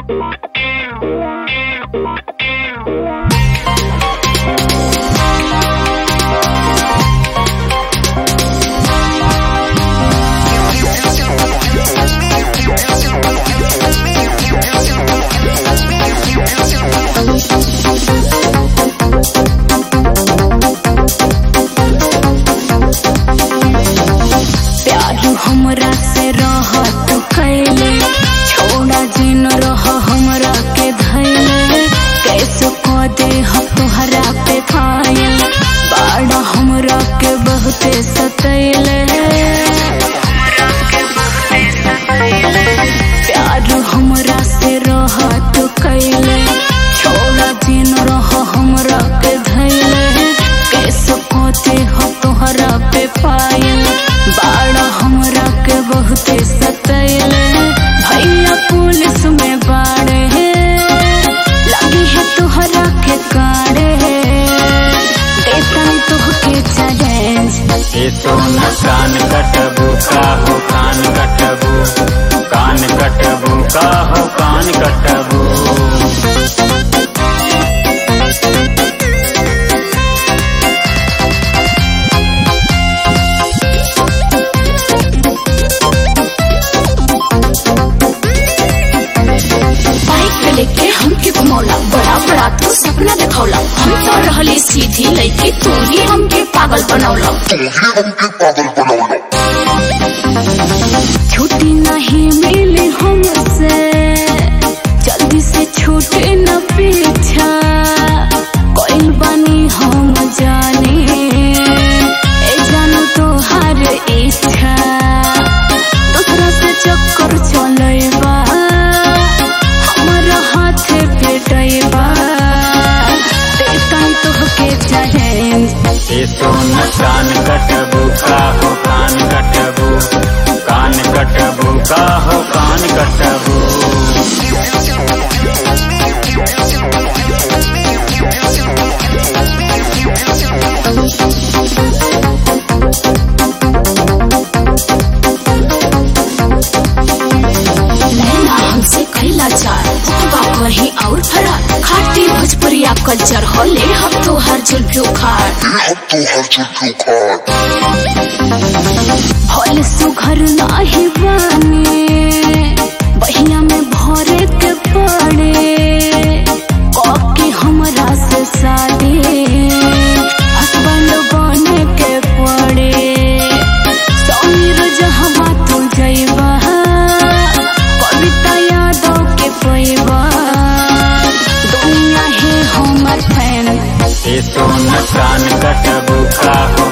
हमरा से रह तू कैले छोड़ा जिन रह हमरा के धैले कैसे को दे तोहरा पे खायल बाड़ा हमरा के बहुते सतैले प्यार हमरा से रह तू कैले छोड़ा जिन रह हमरा के धैले कैसे को दे तोहरा पे पायल बाड़ा हमरा के बहुते सतैले भैया पुलिस में बाड़े लगी है तोहरा के काड़े देतन तोहके चैलेंज ए सोना कान कटबू का हो कान कटबू कान कटबू का हो कान कटबू लेके हमके घुमौला बड़ा बड़ा तू सपना दिखौला हम तो रहली सीधी लइके तू ही हमके पागल बनौला छुट्टी नहीं मिली हमसे जल्दी से छूटे न पीछा कोई बनी हम जाने ए जानू तो हर इच्छा दूसरा से चक्कर चलेबा ए सोना कान कटबू का हो कान कटबू कान कटबू का हो कान कटबू हमसे कैला चार वही और फरार खाटी भोजपुरिया कल्चर होले हम तो हर जुल्फी उखाड़ होले सुघर नाही बने बहिया में भरे के पड़े कॉकी हमरा से शादी हस्बैंड बने के पड़े समीर जहाँ तू जइबा कविता यादों के पैबा दुनिया है हमर फैन ए सोना कान कटबू का हो